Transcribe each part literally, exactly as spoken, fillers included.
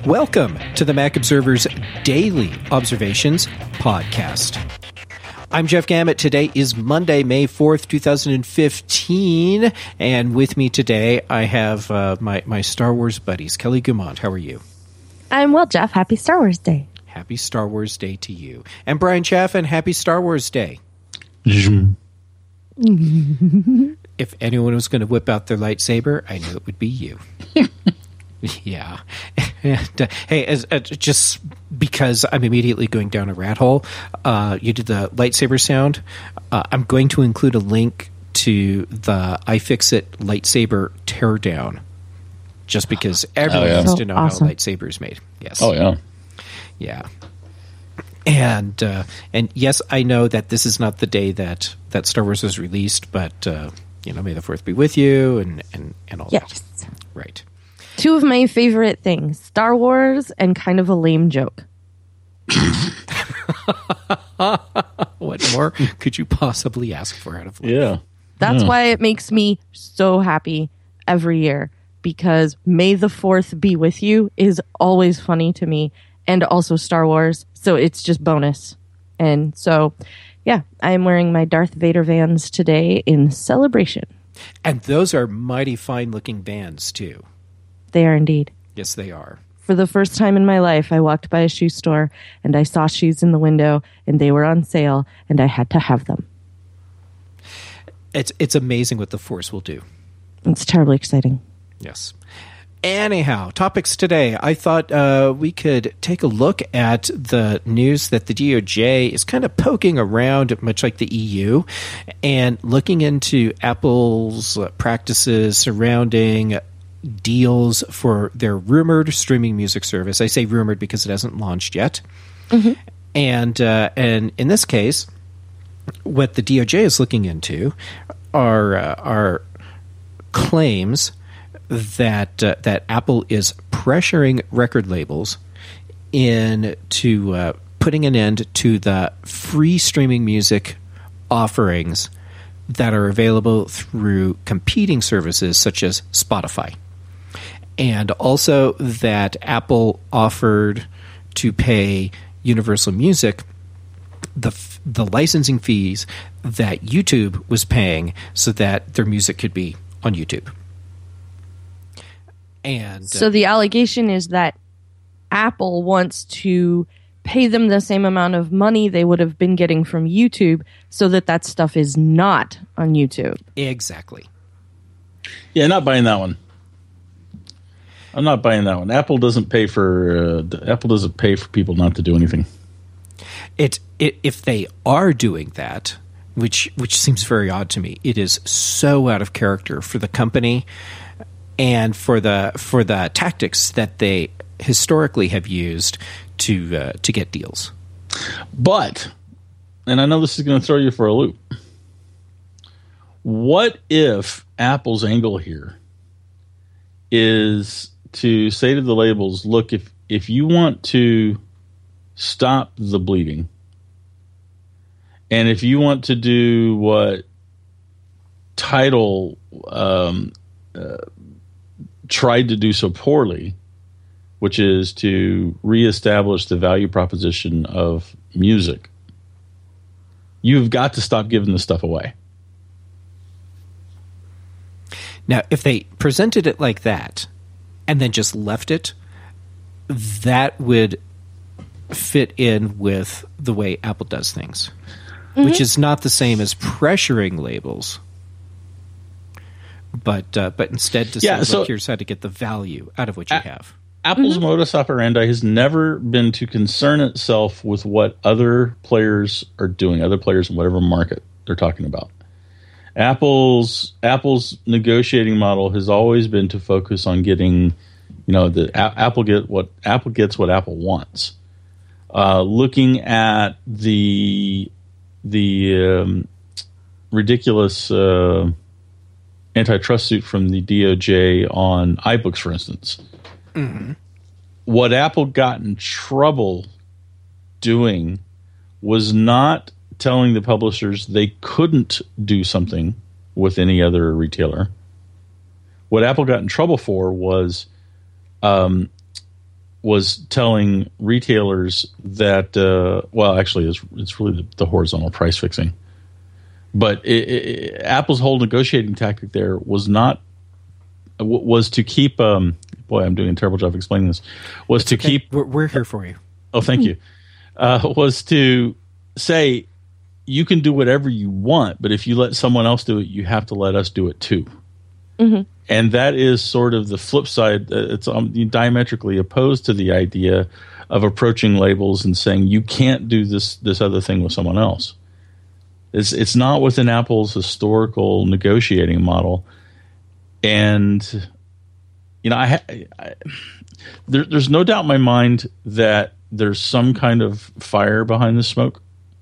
Welcome to the Mac Observer's Daily Observations podcast. I'm Jeff Gamet. Today is Monday, May fourth, twenty fifteen, and with me today I have uh, my, my Star Wars buddies. Kelly Gumont, how are you? I'm well, Jeff. Happy Star Wars Day. Happy Star Wars Day to you. And Brian Chaffin, happy Star Wars Day. If anyone was going to whip out their lightsaber, I knew it would be you. Yeah. And, uh, hey, as, uh, just because I'm immediately going down a rat hole, uh, you did the lightsaber sound. Uh, I'm going to include a link to the iFixit lightsaber teardown, just because everyone oh, yeah. wants to know so awesome. how a lightsaber is made. Yes. Oh, yeah. Yeah. And uh, and yes, I know that this is not the day that, that Star Wars was released, but uh, you know, may the fourth be with you, and, and, and all yes. that. Right. Two of my favorite things, Star Wars and kind of a lame joke. What more could you possibly ask for out of life? Yeah. That's yeah. why it makes me so happy every year, because May the fourth be with you is always funny to me, and also Star Wars, so it's just bonus. And so, yeah, I am wearing my Darth Vader Vans today in celebration. And those are mighty fine-looking Vans, too. They are indeed. Yes, they are. For the first time in my life, I walked by a shoe store, and I saw shoes in the window, and they were on sale, and I had to have them. It's it's amazing what the Force will do. It's terribly exciting. Yes. Anyhow, topics today. I thought uh, we could take a look at the news that the D O J is kind of poking around, much like the E U, and looking into Apple's practices surrounding deals for their rumored streaming music service. I say rumored because it hasn't launched yet. Mm-hmm. And uh, and in this case, what the D O J is looking into are uh, are claims that uh, that Apple is pressuring record labels into uh, putting an end to the free streaming music offerings that are available through competing services such as Spotify. And also that Apple offered to pay Universal Music the the licensing fees that YouTube was paying so that their music could be on YouTube. And so the allegation is that Apple wants to pay them the same amount of money they would have been getting from YouTube so that that stuff is not on YouTube. Exactly. Yeah, not buying that one. I'm not buying that one. Apple doesn't pay for uh, Apple doesn't pay for people not to do anything. It, it if they are doing that, which which seems very odd to me, it is so out of character for the company and for the for the tactics that they historically have used to uh, to get deals. But, and I know this is going to throw you for a loop. What if Apple's angle here is to say to the labels, look, if if you want to stop the bleeding, and if you want to do what Tidal um, uh, tried to do so poorly, which is to reestablish the value proposition of music, you've got to stop giving this stuff away. Now, if they presented it like that and then just left it, that would fit in with the way Apple does things, mm-hmm. which is not the same as pressuring labels, but uh, but instead to yeah, say, so look, here's how to get the value out of what you a- have. Apple's mm-hmm. modus operandi has never been to concern itself with what other players are doing, other players in whatever market they're talking about. Apple's Apple's negotiating model has always been to focus on getting, you know, the a- Apple get what Apple gets what Apple wants. Uh, looking at the the um, ridiculous uh, antitrust suit from the D O J on iBooks, for instance, mm-hmm. what Apple got in trouble doing was not telling the publishers they couldn't do something with any other retailer. What Apple got in trouble for was um, was telling retailers that, uh, well, actually, it's, it's really the, the horizontal price fixing. But it, it, Apple's whole negotiating tactic there was not was to keep. Um, boy, I'm doing a terrible job explaining this. Was It's to okay. keep. We're, we're here for you. Oh, thank you. Uh, was to say you can do whatever you want, but if you let someone else do it, you have to let us do it too. Mm-hmm. And that is sort of the flip side. It's um, diametrically opposed to the idea of approaching labels and saying you can't do this this other thing with someone else. It's it's not within Apple's historical negotiating model, and you know I, I there, there's no doubt in my mind that there's some kind of fire behind the smoke,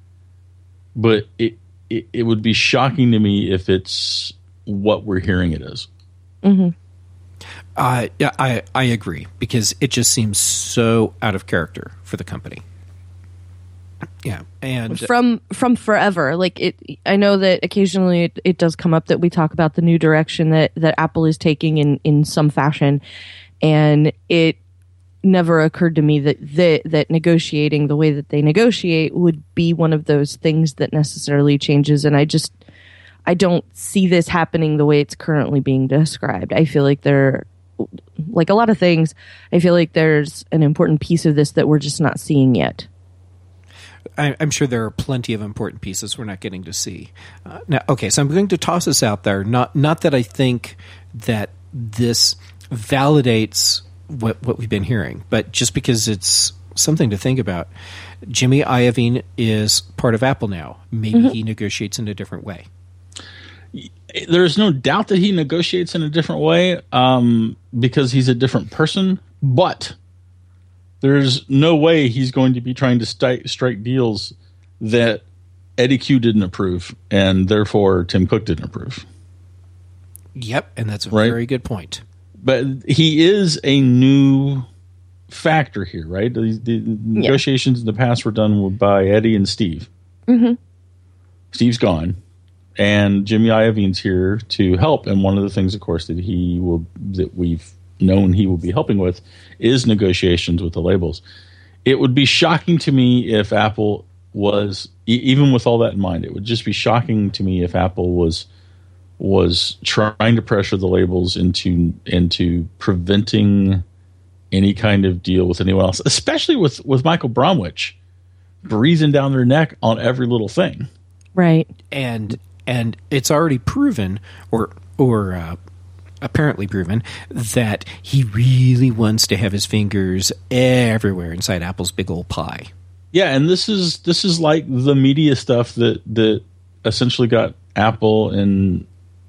but it it, it would be shocking to me if it's what we're hearing it is. Mm-hmm. Uh, yeah, I I agree because it just seems so out of character for the company. Yeah, and from from forever, like it. I know that occasionally it, it does come up that we talk about the new direction that, that Apple is taking in, in some fashion, and it never occurred to me that, that that negotiating the way that they negotiate would be one of those things that necessarily changes. And I just I don't see this happening the way it's currently being described. I feel like there, like a lot of things, I feel like there's an important piece of this that we're just not seeing yet. I'm sure there are plenty of important pieces we're not getting to see. Uh, now, okay, so I'm going to toss this out there. Not not that I think that this validates what what we've been hearing, but just because it's something to think about. Jimmy Iovine is part of Apple now. Maybe mm-hmm. he negotiates in a different way. There's no doubt that he negotiates in a different way um, because he's a different person, but there's no way he's going to be trying to st- strike deals that Eddie Q didn't approve, and therefore Tim Cook didn't approve. Yep, and that's a right? very good point. But he is a new factor here, right? The, the negotiations yeah. in the past were done by Eddie and Steve. Mm-hmm. Steve's gone, and Jimmy Iovine's here to help. And one of the things, of course, that he will that we've known he will be helping with is negotiations with the labels. It would be shocking to me if Apple was, even with all that in mind, it would just be shocking to me if Apple was was trying to pressure the labels into into preventing any kind of deal with anyone else, especially with, with Michael Bromwich breathing down their neck on every little thing. Right. And and it's already proven, or or uh, apparently proven, that he really wants to have his fingers everywhere inside Apple's big old pie. Yeah, and this is this is like the media stuff that that essentially got Apple in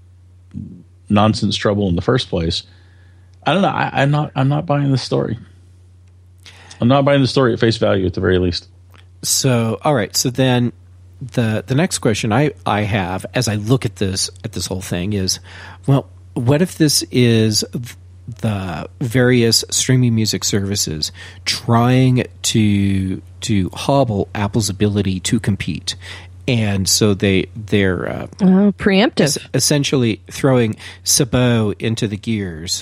nonsense trouble in the first place. I don't know. I, I'm not. I'm not buying this story. I'm not buying the story at face value, at the very least. So, all right. So then, the the next question I, I have as I look at this at this whole thing is, well, what if this is the various streaming music services trying to to hobble Apple's ability to compete? And so they they're uh, oh, preemptive, es- essentially throwing Sabot into the gears.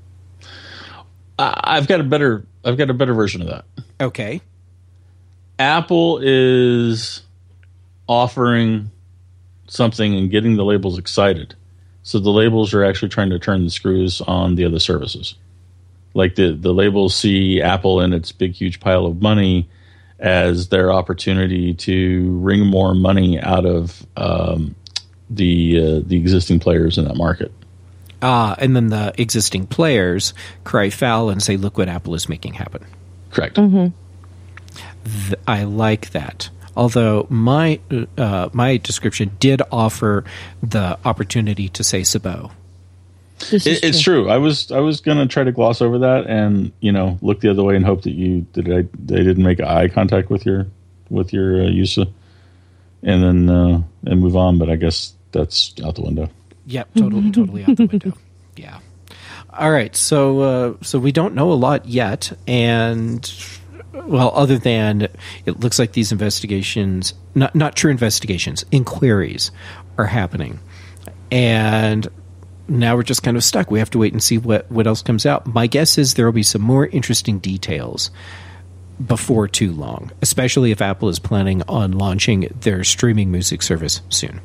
I've got a better I've got a better version of that. Okay. Apple is offering something and getting the labels excited. So the labels are actually trying to turn the screws on the other services. Like the, the labels see Apple and its big, huge pile of money as their opportunity to wring more money out of um, the uh, the existing players in that market. Ah, and then the existing players cry foul and say, look what Apple is making happen. Correct. Mm-hmm. Th- I like that. Although my uh, my description did offer the opportunity to say Sabot. It, it's true. I was I was going to try to gloss over that and, you know, look the other way and hope that you that I they didn't make eye contact with your with your uh, user and then uh, and move on. But I guess that's out the window. Yep, totally, totally out the window. Yeah. All right, so uh, so we don't know a lot yet, and well, other than it looks like these investigations, not not true investigations, inquiries are happening, and now we're just kind of stuck. We have to wait and see what, what else comes out. My guess is there will be some more interesting details before too long, especially if Apple is planning on launching their streaming music service soon.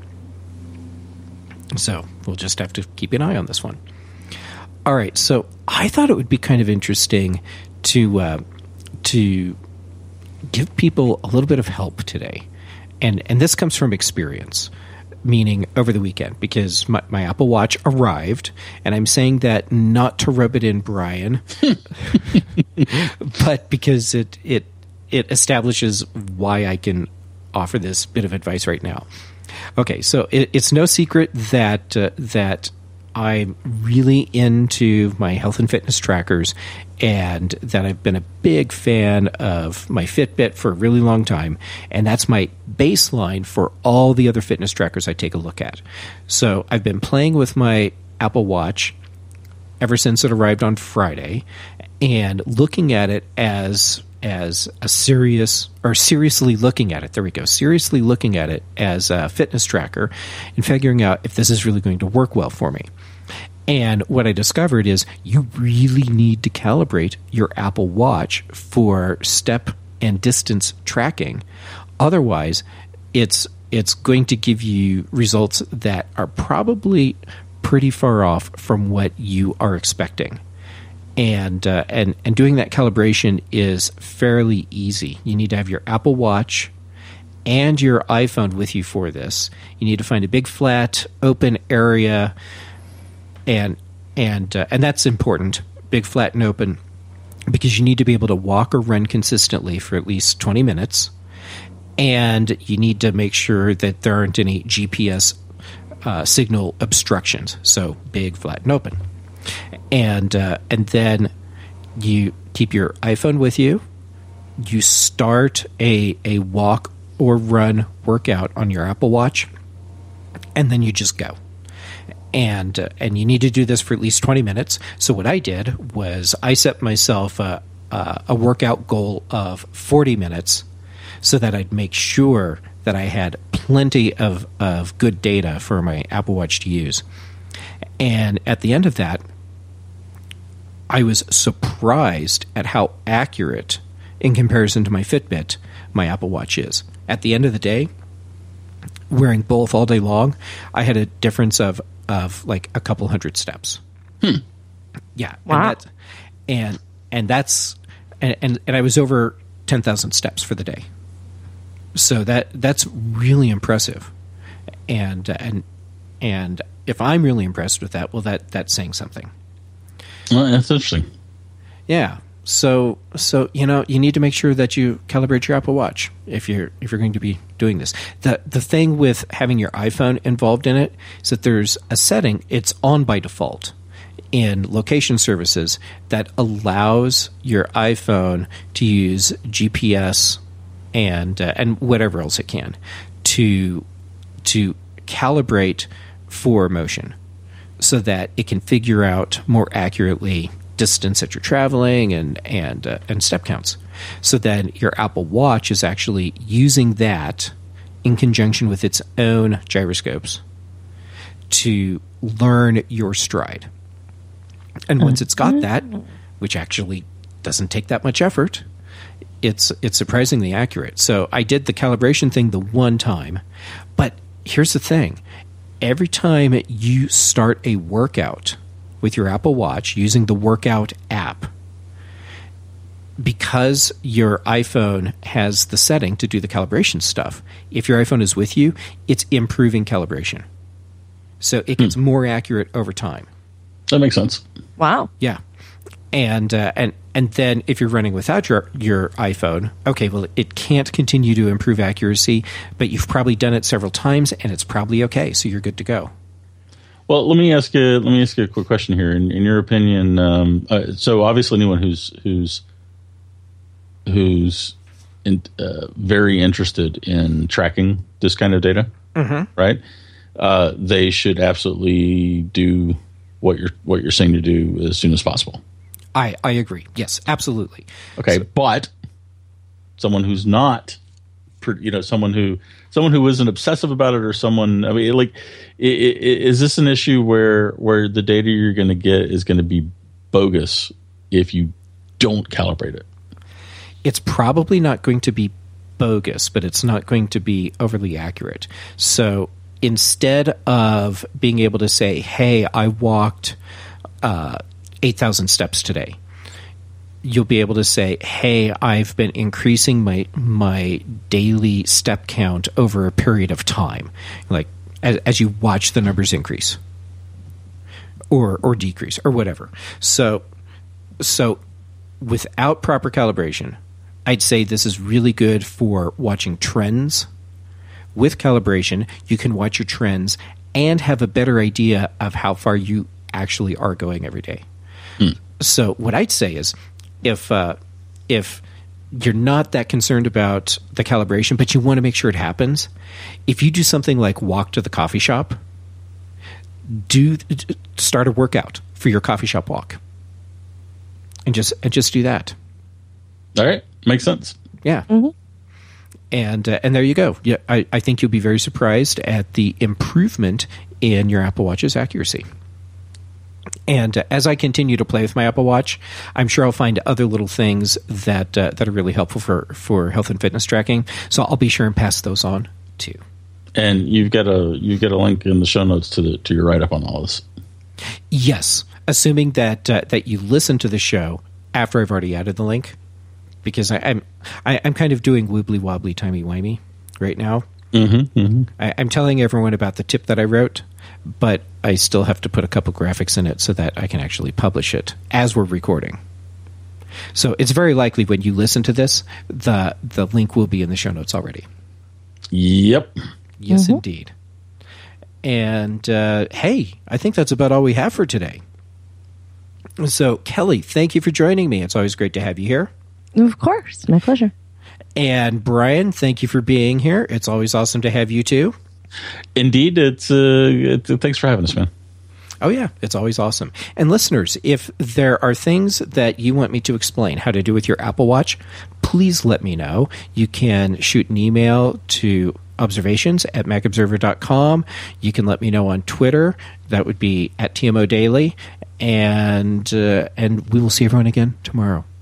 So we'll just have to keep an eye on this one. All right, so I thought it would be kind of interesting to uh, to give people a little bit of help today. And and this comes from experience, meaning over the weekend, because my, my Apple Watch arrived, and I'm saying that not to rub it in Brian, but because it, it it establishes why I can offer this bit of advice right now. Okay, so it, it's no secret that uh, that I'm really into my health and fitness trackers, and that I've been a big fan of my Fitbit for a really long time, and that's my baseline for all the other fitness trackers I take a look at. So I've been playing with my Apple Watch ever since it arrived on Friday, and looking at it as as a serious, or seriously looking at it, there we go, seriously looking at it as a fitness tracker and figuring out if this is really going to work well for me. And what I discovered is you really need to calibrate your Apple Watch for step and distance tracking. Otherwise, it's it's going to give you results that are probably pretty far off from what you are expecting. And uh, and and doing that calibration is fairly easy. You need to have your Apple Watch and your iPhone with you for this. You need to find a big, flat, open area, and and uh, and that's important. Big, flat, and open, because you need to be able to walk or run consistently for at least twenty minutes, and you need to make sure that there aren't any G P S uh, signal obstructions. So big, flat, and open. And uh, and then you keep your iPhone with you. You start a a walk or run workout on your Apple Watch, and then you just go. And uh, and you need to do this for at least twenty minutes. So what I did was I set myself a, a, a workout goal of forty minutes, so that I'd make sure that I had plenty of, of good data for my Apple Watch to use. And at the end of that, I was surprised at how accurate, in comparison to my Fitbit, my Apple Watch is. At the end of the day, wearing both all day long, I had a difference of, of like a couple hundred steps. Hmm. Yeah. Wow. And that, and, and that's and, and, and I was over ten thousand steps for the day. So that that's really impressive. And and and if I'm really impressed with that, well, that that's saying something. Well, that's interesting. Yeah. So so you know, you need to make sure that you calibrate your Apple Watch if you're if you're going to be doing this. The the thing with having your iPhone involved in it is that there's a setting, it's on by default in location services, that allows your iPhone to use G P S and uh, and whatever else it can to to calibrate for motion, so that it can figure out more accurately distance that you're traveling and and uh, and step counts, so that your Apple Watch is actually using that in conjunction with its own gyroscopes to learn your stride. And once it's got that, which actually doesn't take that much effort, it's it's surprisingly accurate. So I did the calibration thing the one time, but here's the thing. Every time you start a workout with your Apple Watch using the workout app, because your iPhone has the setting to do the calibration stuff, if your iPhone is with you, it's improving calibration. So it gets hmm. more accurate over time. That makes sense. Wow. Yeah. And uh, and and then if you're running without your your iPhone, okay, well, it can't continue to improve accuracy, but you've probably done it several times, and it's probably okay, so you're good to go. Well, let me ask you. Let me ask you a quick question here. In, in your opinion, um, uh, so obviously, anyone who's who's who's in, uh, very interested in tracking this kind of data, mm-hmm. right? Uh, they should absolutely do what you're what you're saying to do as soon as possible. I, I agree. Yes, absolutely. Okay, so, but someone who's not, you know, someone who someone who isn't obsessive about it, or someone, I mean, like, i- i- is this an issue where where the data you're going to get is going to be bogus if you don't calibrate it? It's probably not going to be bogus, but it's not going to be overly accurate. So instead of being able to say, hey, I walked uh, eight thousand steps today, you'll be able to say, hey, I've been increasing my my daily step count over a period of time, like as, as you watch the numbers increase or or decrease or whatever. So so without proper calibration, I'd say this is really good for watching trends. With calibration, you can watch your trends and have a better idea of how far you actually are going every day. Hmm. So what I'd say is, if uh, if you're not that concerned about the calibration, but you want to make sure it happens, if you do something like walk to the coffee shop, do start a workout for your coffee shop walk, and just and just do that. All right, makes sense. Yeah. Mm-hmm. And uh, and there you go. Yeah, I, I think you'll be very surprised at the improvement in your Apple Watch's accuracy. And uh, as I continue to play with my Apple Watch, I'm sure I'll find other little things that uh, that are really helpful for, for health and fitness tracking. So I'll be sure and pass those on too. And you've got a you get a link in the show notes to the to your write up on all this. Yes, assuming that uh, that you listen to the show after I've already added the link. Because I, I'm I, I'm kind of doing wobbly wobbly timey wimey right now. Mm-hmm, mm-hmm. I, I'm telling everyone about the tip that I wrote, but I still have to put a couple graphics in it so that I can actually publish it as we're recording. So it's very likely when you listen to this, the the link will be in the show notes already. Yep. Yes, mm-hmm. indeed. And uh, hey, I think that's about all we have for today. So Kelly, thank you for joining me. It's always great to have you here. Of course. My pleasure. And Brian, thank you for being here. It's always awesome to have you too. Indeed. It's, uh, it's thanks for having us, man. Oh, yeah. It's always awesome. And listeners, if there are things that you want me to explain how to do with your Apple Watch, please let me know. You can shoot an email to observations at mac observer dot com. You can let me know on Twitter. That would be at T M O Daily. And, uh, and we will see everyone again tomorrow.